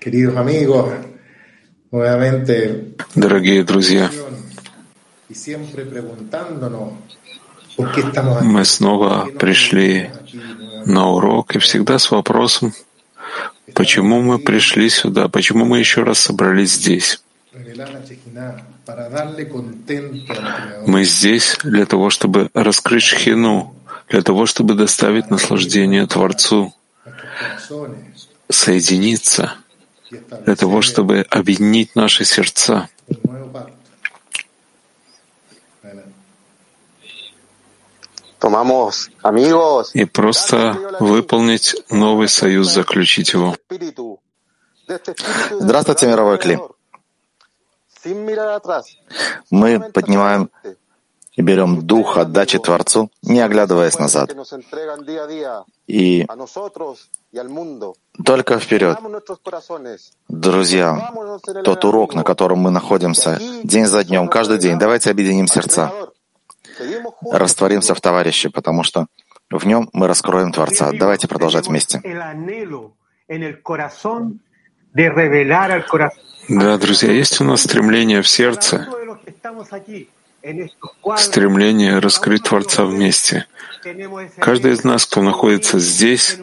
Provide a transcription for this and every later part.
Queridos amigos, nuevamente Дорогие друзья, y siempre preguntándonos por qué estamos aquí, мы снова пришли на урок и всегда с вопросом, почему мы пришли сюда, почему мы еще раз собрались здесь. Мы здесь для того, чтобы раскрыть шхину, для того, чтобы доставить наслаждение Творцу, соединиться, для того, чтобы объединить наши сердца. И просто выполнить новый союз, заключить его. Здравствуйте, мировой Кли. Мы поднимаем и берем дух отдачи Творцу, не оглядываясь назад. И только вперед. Друзья, тот урок, на котором мы находимся день за днем, каждый день, давайте объединим сердца. Растворимся в товарище, потому что в нем мы раскроем Творца. Давайте продолжать вместе. Да, друзья, есть у нас стремление в сердце, стремление раскрыть Творца вместе. Каждый из нас, кто находится здесь,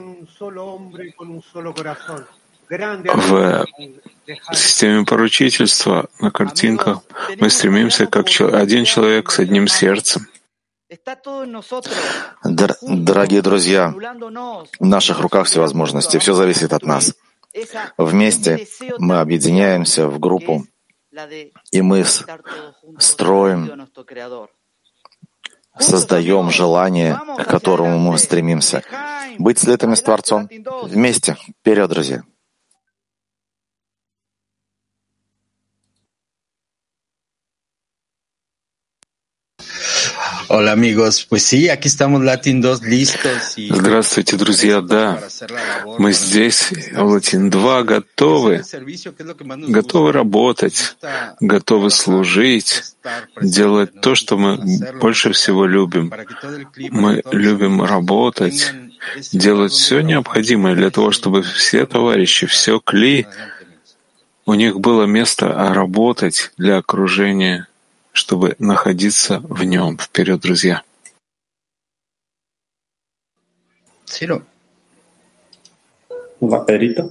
в системе поручительства, на картинках, мы стремимся как один человек с одним сердцем. Дорогие друзья, в наших руках все возможности, все зависит от нас. Вместе мы объединяемся в группу, и мы строим, создаем желание, к которому мы стремимся. Быть слитыми с Творцом. Вместе. Вперед, друзья. Здравствуйте, друзья. Да, мы здесь, Латин-2, готовы работать, готовы служить, делать то, что мы больше всего любим. Мы любим работать, делать все необходимое для того, чтобы все товарищи, все Кли, у них было место работать для окружения, чтобы находиться в нем. Вперед, друзья. Hola, Pedrito.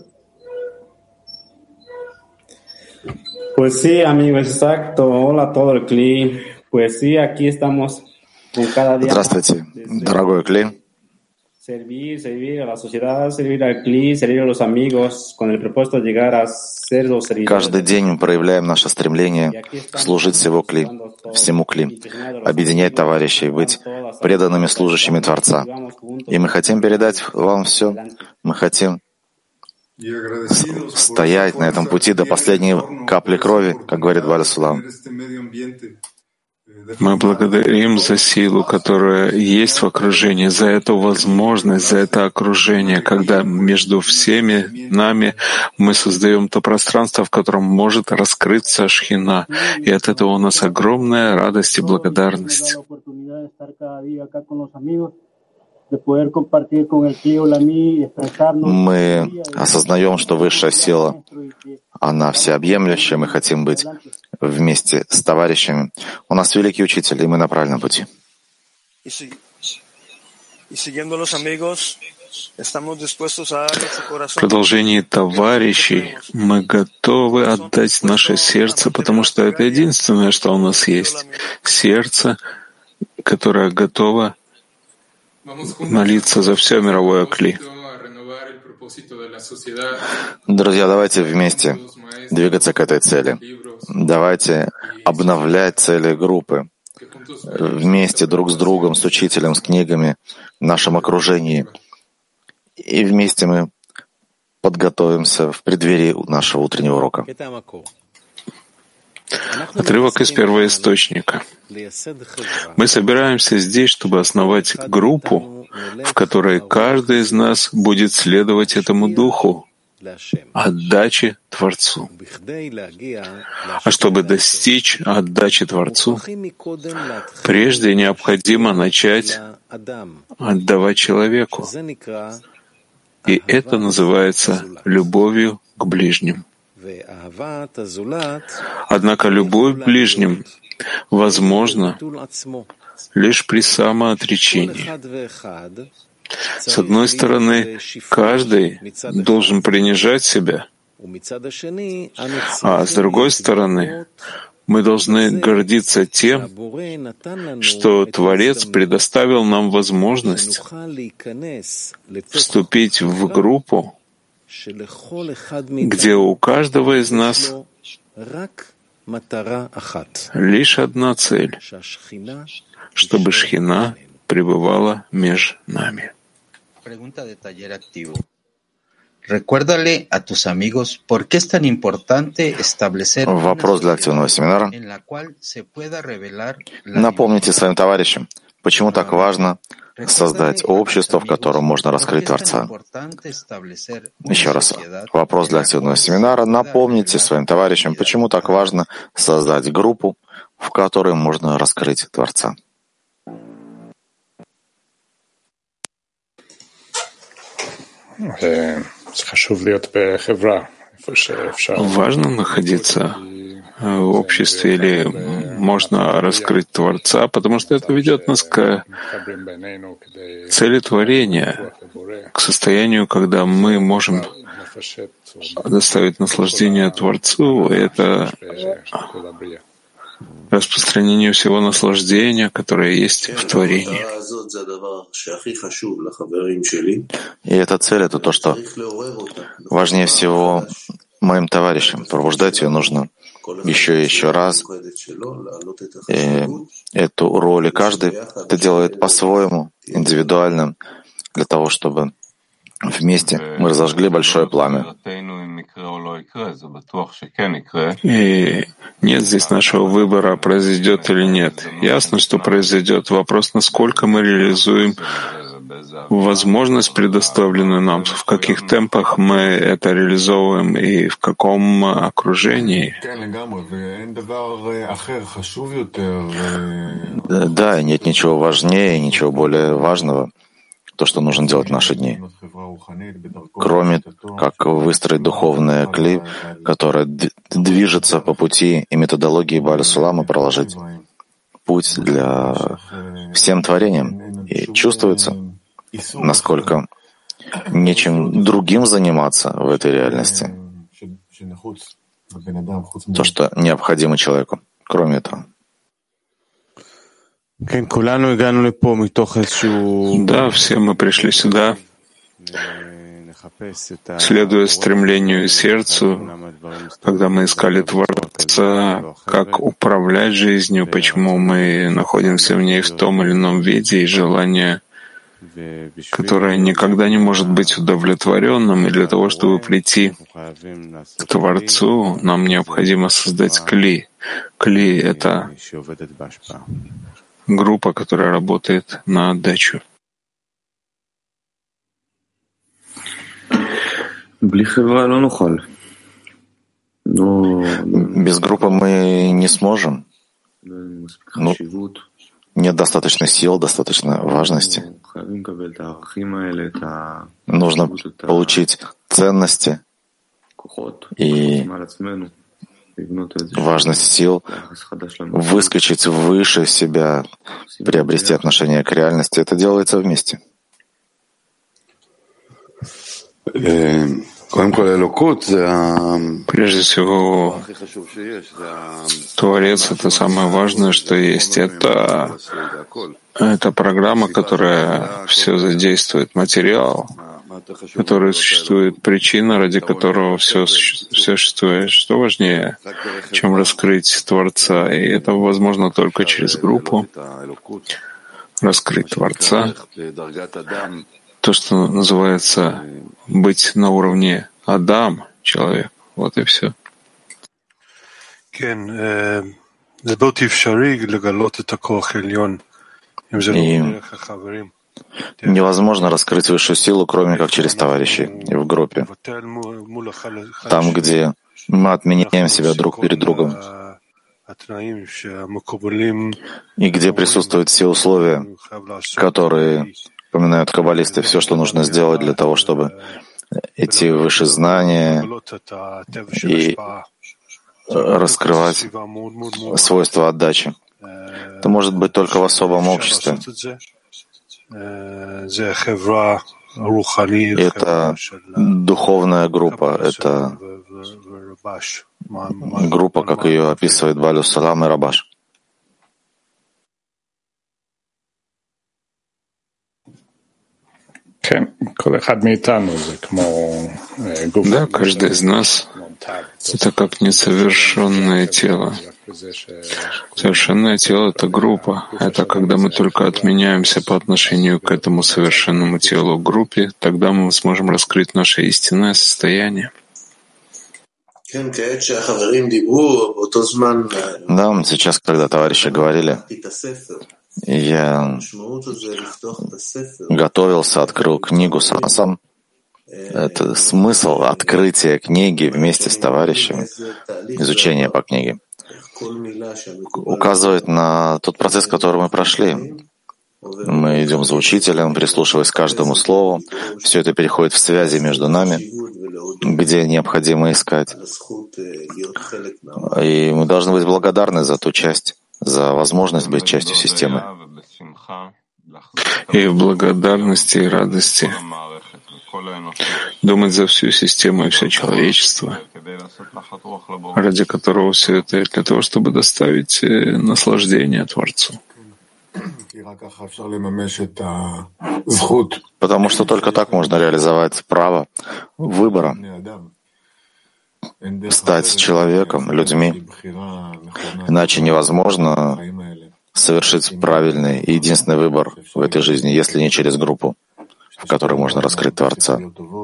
Pues sí, amigo, exacto. Hola, todo el Cli. Pues sí, aquí estamos con cada día. Здравствуйте, дорогой Кли. Servir a la sociedad, servir al Cli, servir a los amigos, con el propósito de llegar a ser los servidores. Каждый день мы проявляем наше стремление служить всему Кли, объединять товарищей, быть преданными служащими Творца. И мы хотим передать вам все. Мы хотим стоять на этом пути до последней капли крови, как говорит Валя Сулам. Мы благодарим за силу, которая есть в окружении, за эту возможность, за это окружение, когда между всеми нами мы создаем то пространство, в котором может раскрыться Шхина. И от этого у нас огромная радость и благодарность. Мы осознаем, что высшая сила, она всеобъемлющая, мы хотим быть вместе с товарищами. У нас великий учитель, и мы на правильном пути. В продолжении товарищей мы готовы отдать наше сердце, потому что это единственное, что у нас есть. Сердце, которое готово молиться за все мировое Кли. Друзья, давайте вместе двигаться к этой цели. Давайте обновлять цели группы. Вместе, друг с другом, с учителем, с книгами, в нашем окружении. И вместе мы подготовимся в преддверии нашего утреннего урока. Отрывок из первоисточника. Мы собираемся здесь, чтобы основать группу, в которой каждый из нас будет следовать этому духу отдачи Творцу. А чтобы достичь отдачи Творцу, прежде необходимо начать отдавать человеку. И это называется любовью к ближним. Однако любовь к ближним возможна лишь при самоотречении. С одной стороны, каждый должен принижать себя, а с другой стороны, мы должны гордиться тем, что Творец предоставил нам возможность вступить в группу, где у каждого из нас лишь одна цель, чтобы Шхина пребывала между нами. Recuérdale a tus amigos por qué es tan importante establecer Вопрос для активного семинара. en la cual se pueda revelar la Напомните своим товарищам, почему так важно создать общество, в котором можно раскрыть Творца. Еще раз. Вопрос для активного семинара. Напомните своим товарищам, почему так важно создать группу, в которой можно раскрыть Творца. Важно находиться в обществе или можно раскрыть Творца, потому что это ведет нас к цели творения, к состоянию, когда мы можем доставить наслаждение Творцу. Это распространение всего наслаждения, которое есть в творении. И эта цель — это то, что важнее всего моим товарищам. Пробуждать ее нужно еще и еще раз. И эту роль и каждый это делает по-своему, индивидуально, для того, чтобы вместе мы разожгли большое пламя. И нет здесь нашего выбора, произойдет или нет. Ясно, что произойдет. Вопрос, насколько мы реализуем возможность, предоставленную нам, в каких темпах мы это реализовываем и в каком окружении. Да, и нет ничего важнее, ничего более важного, то, что нужно делать в наши дни. Кроме как выстроить духовное кли, которое движется по пути и методологии Бааля Сулама, проложить путь для всем творениям. И чувствуется, насколько нечем другим заниматься в этой реальности. То, что необходимо человеку. Кроме этого. Да, все мы пришли сюда, следуя стремлению и сердцу, когда мы искали Творца, как управлять жизнью, почему мы находимся в ней в том или ином виде, и желание, которое никогда не может быть удовлетворенным, и для того, чтобы прийти к Творцу, нам необходимо создать кли. Кли — это группа, которая работает на отдачу. Без группы мы не сможем. Нет достаточно сил, достаточно важности. Нужно получить ценности и важность сил, выскочить выше себя, приобрести отношение к реальности. Это делается вместе. Прежде всего, Творец — это самое важное, что есть. Это программа, которая все задействует, материал, который существует, причина, ради которого все существует. Что важнее, чем раскрыть Творца? И это возможно только через группу. Раскрыть Творца. То, что называется быть на уровне Адам, человек. Вот и все. И невозможно раскрыть высшую силу, кроме как через товарищей и в группе. Там, где мы отменяем себя друг перед другом, и где присутствуют все условия, которые упоминают каббалисты, все, что нужно сделать для того, чтобы идти выше знания и раскрывать свойства отдачи. Это может быть только в особом обществе. Это духовная группа, это группа, как ее описывает Балю Салам и Рабаш. Да, каждый из нас — это как несовершенное тело. Совершенное тело — это группа. Это когда мы только отменяемся по отношению к этому совершенному телу группе, тогда мы сможем раскрыть наше истинное состояние. Да, сейчас, когда товарищи говорили, я готовился, открыл книгу сам. Это смысл открытия книги вместе с товарищами, изучение по книге, указывает на тот процесс, который мы прошли. Мы идем за учителем, прислушиваясь к каждому слову. Все это переходит в связи между нами, где необходимо искать. И мы должны быть благодарны за ту часть, за возможность быть частью системы. И в благодарности и радости думать за всю систему и все человечество, ради которого все это, для того, чтобы доставить наслаждение Творцу. Потому что только так можно реализовать право выбора, стать человеком, людьми. Иначе невозможно совершить правильный и единственный выбор в этой жизни, если не через группу, в которой можно раскрыть Творца.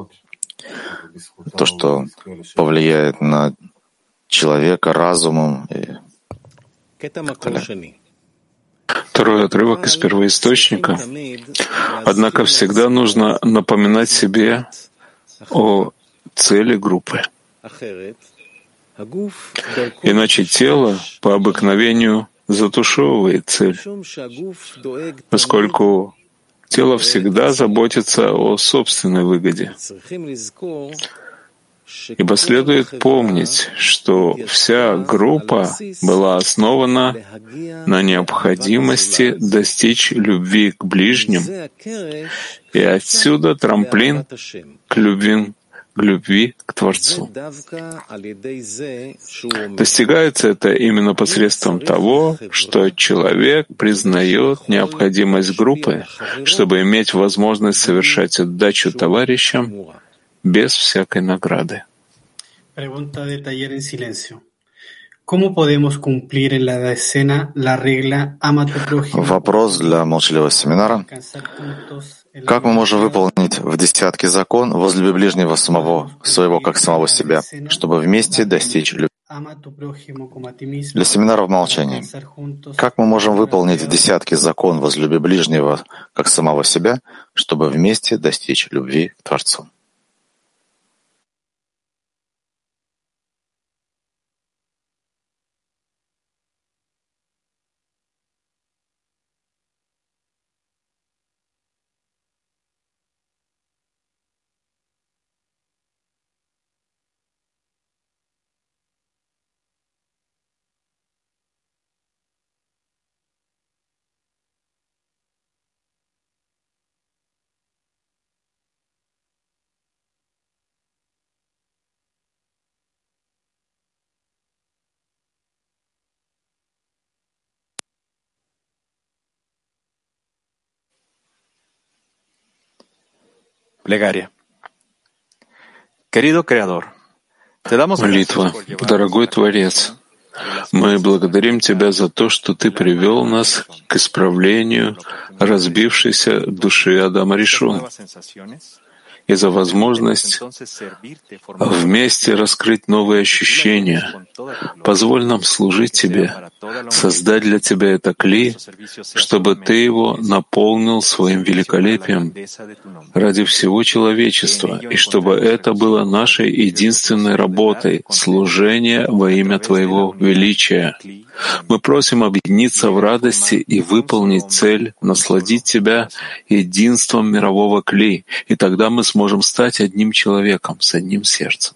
То, что повлияет на человека разумом и так далее. Второй отрывок из первоисточника. Однако всегда нужно напоминать себе о цели группы. Иначе тело по обыкновению затушевывает цель, поскольку тело всегда заботится о собственной выгоде. Ибо следует помнить, что вся группа была основана на необходимости достичь любви к ближним, и отсюда трамплин к любви к Творцу. Достигается это именно посредством того, что человек признает необходимость группы, чтобы иметь возможность совершать отдачу товарищам без всякой награды. Вопрос для молчаливого семинара. Как мы можем выполнить в десятке закон возлюби ближнего своего как самого себя, чтобы вместе достичь любви? Для семинара в молчании. Как мы можем выполнить в десятке закон возлюби ближнего как самого себя, чтобы вместе достичь любви к Творцу? Молитва. Дорогой Творец, мы благодарим Тебя за то, что Ты привел нас к исправлению разбившейся души Адама Ришон и за возможность вместе раскрыть новые ощущения. Позволь нам служить Тебе, создать для Тебя это кли, чтобы Ты его наполнил своим великолепием ради всего человечества, и чтобы это было нашей единственной работой — служение во имя Твоего величия. Мы просим объединиться в радости и выполнить цель — насладить Тебя единством мирового кли, и тогда мы сможем стать одним человеком с одним сердцем.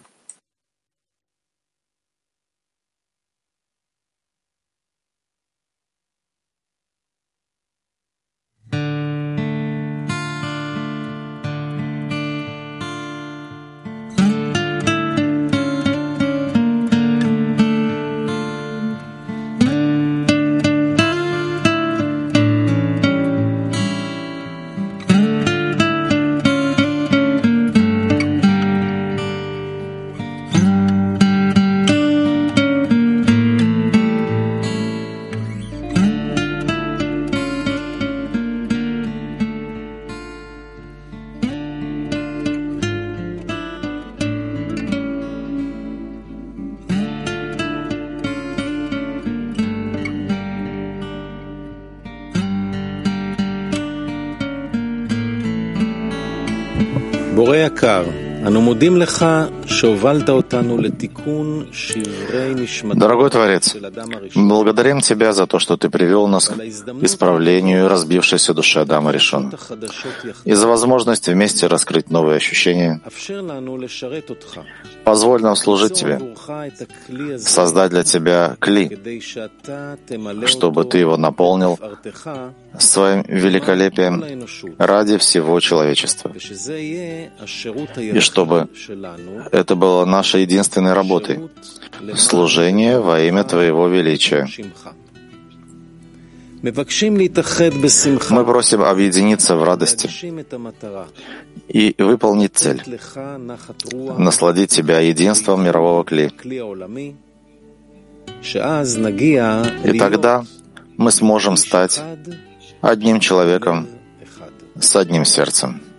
Дорогой Творец, благодарим Тебя за то, что Ты привел нас к исправлению разбившейся души Адама Ришона, и за возможность вместе раскрыть новые ощущения. Позволь нам служить Тебе, создать для Тебя кли, чтобы Ты его наполнил своим великолепием ради всего человечества, и чтобы это было нашей единственной работой — служение во имя Твоего величия. Мы просим объединиться в радости и выполнить цель — насладить Тебя единством мирового кли. И тогда мы сможем стать одним человеком с одним сердцем.